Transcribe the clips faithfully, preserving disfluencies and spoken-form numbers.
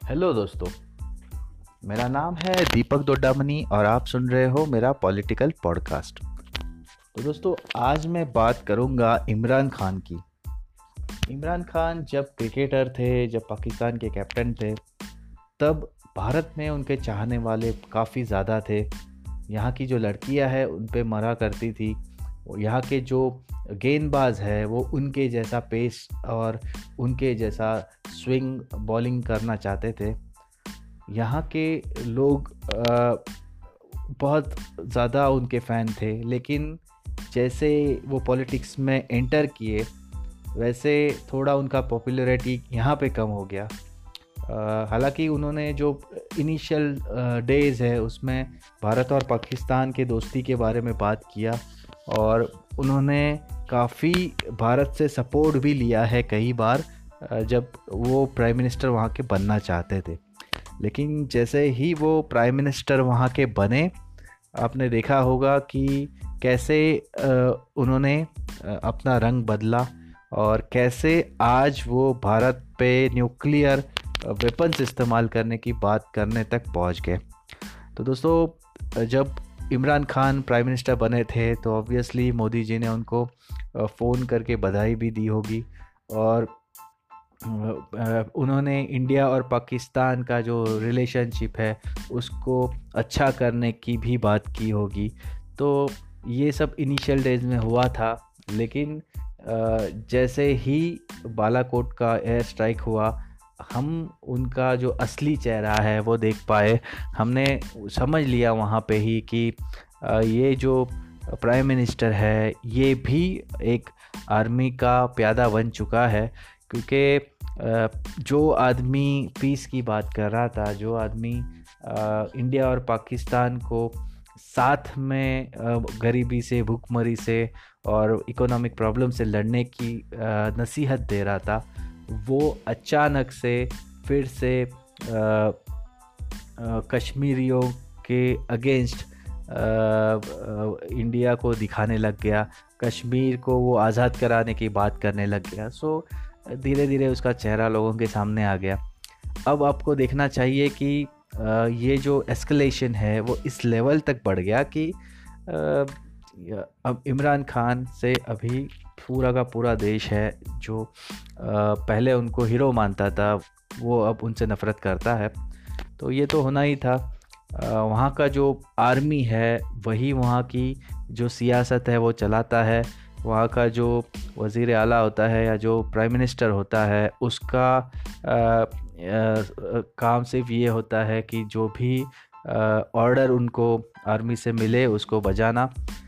Hello दोस्तों। मेरा नाम है दीपक दोडामनी और आप सुन रहे हो मेरा पॉलिटिकल पॉडकास्ट। तो दोस्तों, आज मैं बात करूंगा इमरान खान की। इमरान खान जब क्रिकेटर थे, जब पाकिस्तान के कैप्टन थे, तब भारत में उनके चाहने वाले काफ़ी ज़्यादा थे। यहाँ की जो लड़कियां हैं उन पे मरा करती थी। यहाँ के जो गेंदबाज है वो उनके जैसा पेस और उनके जैसा स्विंग बॉलिंग करना चाहते थे। यहाँ के लोग अ, बहुत ज़्यादा उनके फ़ैन थे, लेकिन जैसे वो पॉलिटिक्स में एंटर किए वैसे थोड़ा उनका पॉपुलैरिटी यहाँ पे कम हो गया। अ, हालांकि उन्होंने जो इनिशियल डेज़ है उसमें भारत और पाकिस्तान के दोस्ती के बारे में बात किया और उन्होंने काफ़ी भारत से सपोर्ट भी लिया है कई बार, अ, जब वो प्राइम मिनिस्टर वहाँ के बनना चाहते थे। लेकिन जैसे ही वो प्राइम मिनिस्टर वहाँ के बने, आपने देखा होगा कि कैसे अ, उन्होंने अ, अपना रंग बदला और कैसे आज वो भारत पे न्यूक्लियर वेपन्स इस्तेमाल करने की बात करने तक पहुँच गए। तो दोस्तों, जब इमरान खान प्राइम मिनिस्टर बने थे तो ऑब्वियसली मोदी जी ने उनको फ़ोन करके बधाई भी दी होगी और अ, उन्होंने इंडिया और पाकिस्तान का जो रिलेशनशिप है उसको अच्छा करने की भी बात की होगी। तो ये सब इनिशियल डेज में हुआ था, लेकिन अ, जैसे ही बालाकोट का एयर स्ट्राइक हुआ, हम उनका जो असली चेहरा है वो देख पाए। हमने समझ लिया वहाँ पे ही कि अ, ये जो प्राइम मिनिस्टर है ये भी एक आर्मी का प्यादा बन चुका है। क्योंकि अ, जो आदमी पीस की बात कर रहा था, जो आदमी अ, इंडिया और पाकिस्तान को साथ में अ, गरीबी से, भूखमरी से और इकोनॉमिक प्रॉब्लम से लड़ने की अ, नसीहत दे रहा था, वो अचानक से फिर से अ, अ, कश्मीरियों के अगेंस्ट इंडिया को दिखाने लग गया। कश्मीर को वो आज़ाद कराने की बात करने लग गया। सो धीरे धीरे उसका चेहरा लोगों के सामने आ गया। अब आपको देखना चाहिए कि अ, ये जो एस्केलेशन है वो इस लेवल तक बढ़ गया कि अ, या- अब इमरान खान से अभी पूरा का पूरा देश है जो अ, पहले उनको हीरो मानता था, वो अब उनसे नफ़रत करता है। तो ये तो होना ही था। अ, वहाँ का जो आर्मी है वही वहाँ की जो सियासत है वो चलाता है। वहाँ का जो वज़ीर आला होता है या जो प्राइम मिनिस्टर होता है उसका अ, अ, काम सिर्फ ये होता है कि जो भी ऑर्डर उनको आर्मी से मिले उसको बजाना।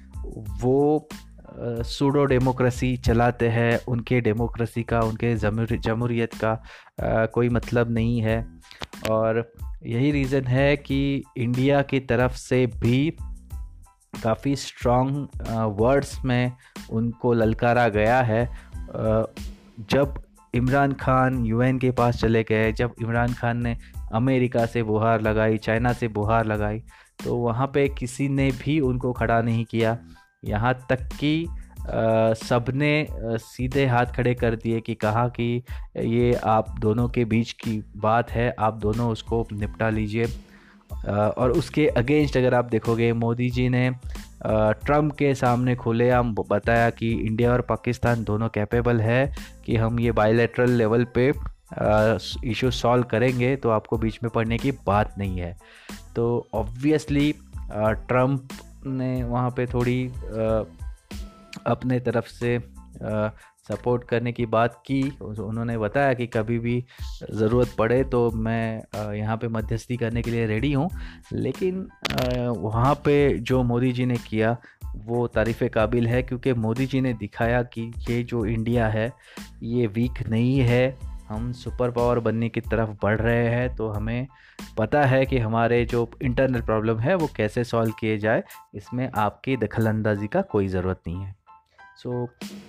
वो सूडो डेमोक्रेसी चलाते हैं। उनके डेमोक्रेसी का, उनके जमूर जमहूरियत का अ, कोई मतलब नहीं है। और यही रीज़न है कि इंडिया की तरफ से भी काफ़ी स्ट्रॉन्ग वर्ड्स में उनको ललकारा गया है। अ, जब इमरान खान यूएन के पास चले गए, जब इमरान खान ने अमेरिका से गुहार लगाई, चाइना से गुहार लगाई, तो वहाँ पे किसी ने भी उनको खड़ा नहीं किया। यहाँ तक कि अ, सबने अ, सीधे हाथ खड़े कर दिए कि कहा कि ये आप दोनों के बीच की बात है, आप दोनों उसको निपटा लीजिए। अ, और उसके अगेंस्ट अगर आप देखोगे, मोदी जी ने ट्रम्प के सामने खुलेआम ब- बताया कि इंडिया और पाकिस्तान दोनों कैपेबल है कि हम ये बायलैटरल लेवल पे इशू सॉल्व करेंगे, तो आपको बीच में पड़ने की बात नहीं है। तो ऑब्वियसली ट्रम्प ने वहाँ पे थोड़ी अ, अपने तरफ से सपोर्ट करने की बात की। उस- उन्होंने बताया कि कभी भी ज़रूरत पड़े तो मैं अ, यहाँ पे मध्यस्थी करने के लिए रेडी हूँ। लेकिन अ, वहाँ पे जो मोदी जी ने किया वो तारीफ़ काबिल है, क्योंकि मोदी जी ने दिखाया कि ये जो इंडिया है ये वीक नहीं है। हम सुपर पावर बनने की तरफ बढ़ रहे हैं, तो हमें पता है कि हमारे जो इंटरनल प्रॉब्लम है वो कैसे सॉल्व किए जाए। इसमें आपकी दखलंदाजी का कोई ज़रूरत नहीं है। सो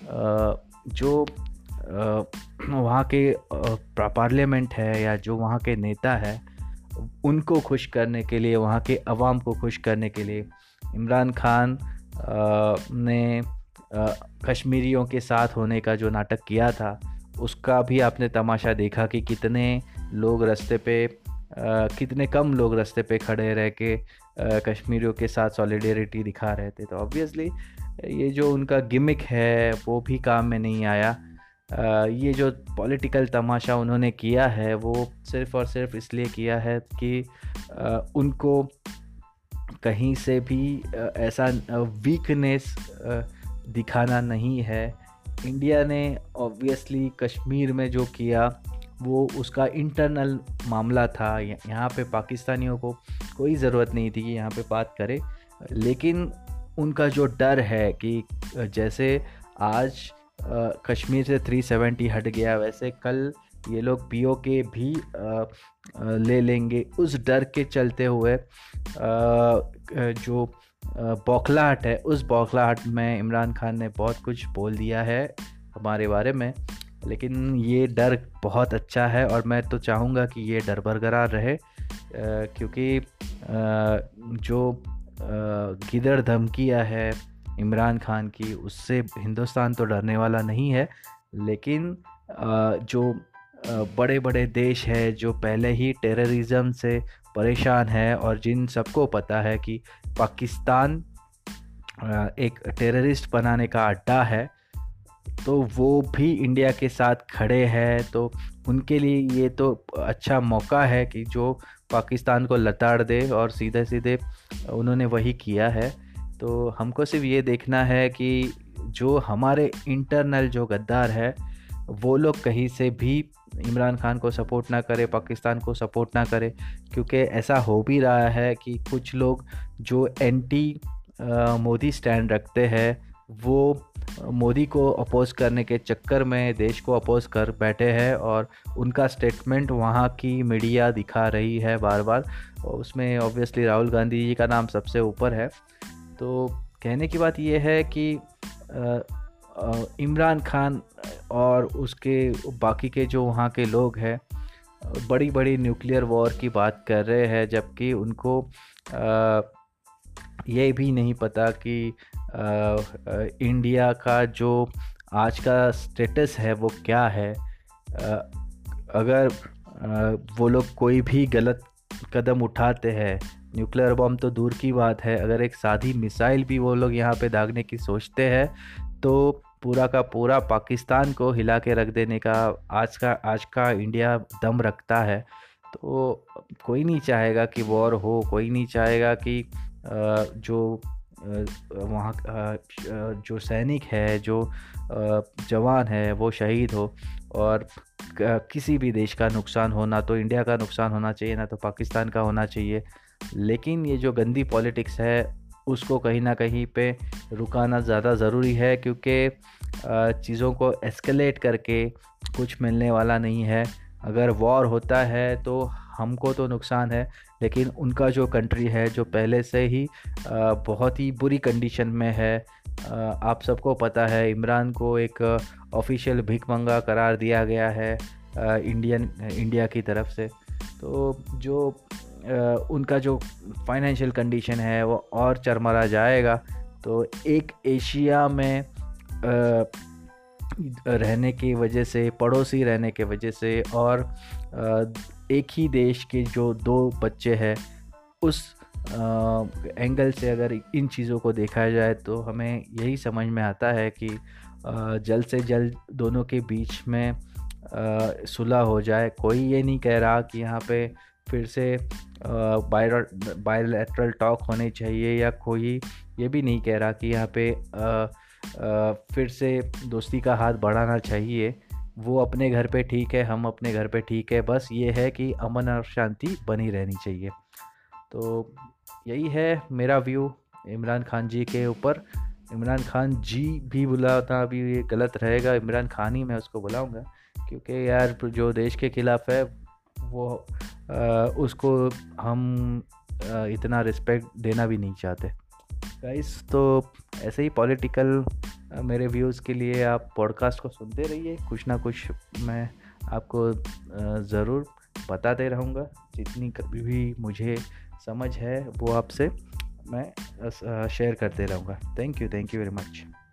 जो अ, वहाँ के पार्लियामेंट है या जो वहाँ के नेता है, उनको खुश करने के लिए, वहाँ के अवाम को खुश करने के लिए इमरान खान अ, ने अ, कश्मीरियों के साथ होने का जो नाटक किया था उसका भी आपने तमाशा देखा कि कितने लोग रास्ते पे अ, कितने कम लोग रास्ते पे खड़े रह के अ, कश्मीरियों के साथ सॉलिडेरिटी दिखा रहे थे। तो ऑब्वियसली ये जो उनका गिमिक है वो भी काम में नहीं आया। अ, ये जो पॉलिटिकल तमाशा उन्होंने किया है वो सिर्फ़ और सिर्फ इसलिए किया है कि अ, उनको कहीं से भी अ, ऐसा वीकनेस दिखाना नहीं है। इंडिया ने ऑब्वियसली कश्मीर में जो किया वो उसका इंटरनल मामला था। य- यहाँ पे पाकिस्तानियों को कोई ज़रूरत नहीं थी कि यहाँ पे बात करे, लेकिन उनका जो डर है कि जैसे आज अ, कश्मीर से तीन सौ सत्तर हट गया, वैसे कल ये लोग पीओके भी अ, अ, ले लेंगे, उस डर के चलते हुए अ, अ, जो अ, बौखलाहट है, उस बौखलाहट में इमरान खान ने बहुत कुछ बोल दिया है हमारे बारे में। लेकिन ये डर बहुत अच्छा है और मैं तो चाहूँगा कि ये डर बरकरार रहे, अ, क्योंकि अ, जो अ, गिदड़ धमकियाँ है इमरान खान की, उससे हिंदुस्तान तो डरने वाला नहीं है। लेकिन अ, जो बड़े बड़े देश है जो पहले ही टेररिज्म से परेशान है और जिन सबको पता है कि पाकिस्तान अ, एक टेररिस्ट बनाने का अड्डा है, तो वो भी इंडिया के साथ खड़े हैं। तो उनके लिए ये तो अच्छा मौका है कि जो पाकिस्तान को लताड़ दे, और सीधे सीधे उन्होंने वही किया है। तो हमको सिर्फ ये देखना है कि जो हमारे इंटरनल जो गद्दार है वो लोग कहीं से भी इमरान खान को सपोर्ट ना करे, पाकिस्तान को सपोर्ट ना करे। क्योंकि ऐसा हो भी रहा है कि कुछ लोग जो एंटी मोदी स्टैंड रखते हैं वो मोदी को अपोज करने के चक्कर में देश को अपोज कर बैठे हैं, और उनका स्टेटमेंट वहाँ की मीडिया दिखा रही है बार बार, और उसमें ऑब्वियसली राहुल गांधी जी का नाम सबसे ऊपर है। तो कहने की बात यह है कि अ, अ, इमरान खान और उसके बाकी के जो वहाँ के लोग हैं बड़ी बड़ी न्यूक्लियर वॉर की बात कर रहे हैं, जबकि उनको अ, ये भी नहीं पता कि अ, अ, इंडिया का जो आज का स्टेटस है वो क्या है। अ, अगर अ, वो लोग कोई भी गलत कदम उठाते हैं, न्यूक्लियर बम तो दूर की बात है, अगर एक सादी मिसाइल भी वो लोग यहाँ पे दागने की सोचते हैं तो पूरा का पूरा पाकिस्तान को हिला के रख देने का आज का आज का इंडिया दम रखता है। तो कोई नहीं चाहेगा कि वॉर हो, कोई नहीं चाहेगा कि अ, जो अ, वहाँ अ, जो सैनिक है, जो अ, जवान है वो शहीद हो, और किसी भी देश का नुकसान हो, ना तो इंडिया का नुकसान होना चाहिए ना तो पाकिस्तान का होना चाहिए। लेकिन ये जो गंदी पॉलिटिक्स है उसको कहीं ना कहीं पे रुकाना ज़्यादा ज़रूरी है, क्योंकि चीज़ों को एस्केलेट करके कुछ मिलने वाला नहीं है। अगर वॉर होता है तो हमको तो नुकसान है, लेकिन उनका जो कंट्री है जो पहले से ही बहुत ही बुरी कंडीशन में है। आप सबको पता है इमरान को एक ऑफिशियल भिखमंगा करार दिया गया है इंडियन इंडिया की तरफ से। तो जो उनका जो फाइनेंशियल कंडीशन है वो और चरमरा जाएगा। तो एक एशिया में रहने की वजह से, पड़ोसी रहने के वजह से, और एक ही देश के जो दो बच्चे हैं उस एंगल से अगर इन चीज़ों को देखा जाए तो हमें यही समझ में आता है कि जल्द से जल्द दोनों के बीच में सुलह हो जाए। कोई ये नहीं कह रहा कि यहाँ पे फिर से बायलैटरल टॉक होने चाहिए, या कोई ये भी नहीं कह रहा कि यहाँ पे आ, आ, फिर से दोस्ती का हाथ बढ़ाना चाहिए। वो अपने घर पे ठीक है, हम अपने घर पे ठीक है, बस ये है कि अमन और शांति बनी रहनी चाहिए। तो यही है मेरा व्यू इमरान खान जी के ऊपर। इमरान खान जी भी बुलाता अभी ये गलत रहेगा, इमरान खान ही मैं उसको बुलाऊंगा, क्योंकि यार जो देश के खिलाफ़ है वो आ, उसको हम आ, इतना रिस्पेक्ट देना भी नहीं चाहते गाइस। तो ऐसे ही पॉलिटिकल मेरे व्यूज़ के लिए आप पॉडकास्ट को सुनते रहिए, कुछ ना कुछ मैं आपको ज़रूर बताते रहूँगा। जितनी कभी भी मुझे समझ है वो आपसे मैं शेयर करते रहूँगा। Thank you thank you very much.